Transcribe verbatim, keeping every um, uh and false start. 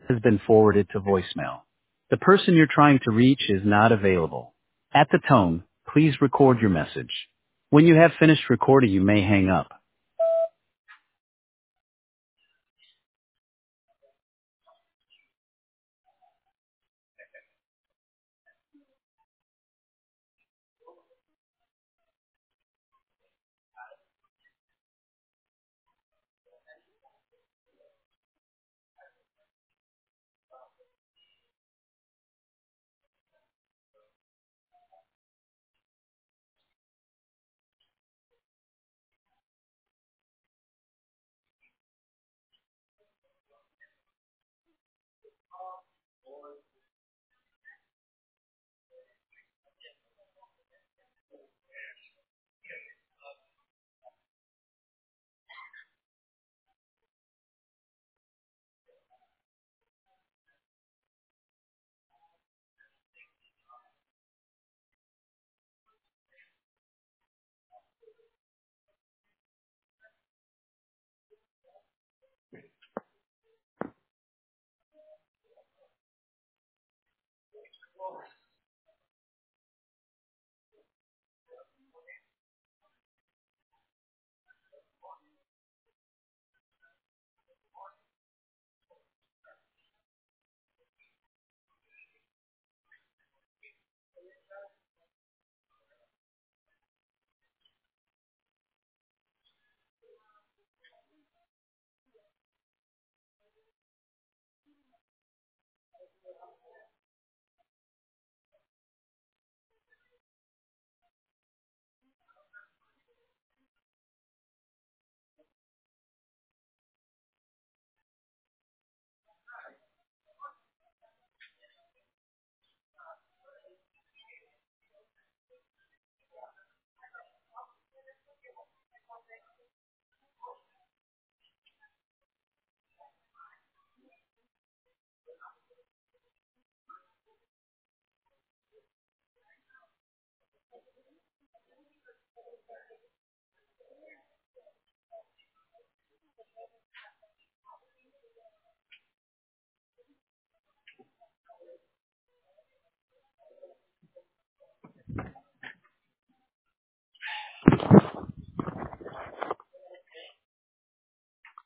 has been forwarded to voicemail. The person you're trying to reach is not available. At the tone, please record your message. When you have finished recording, you may hang up.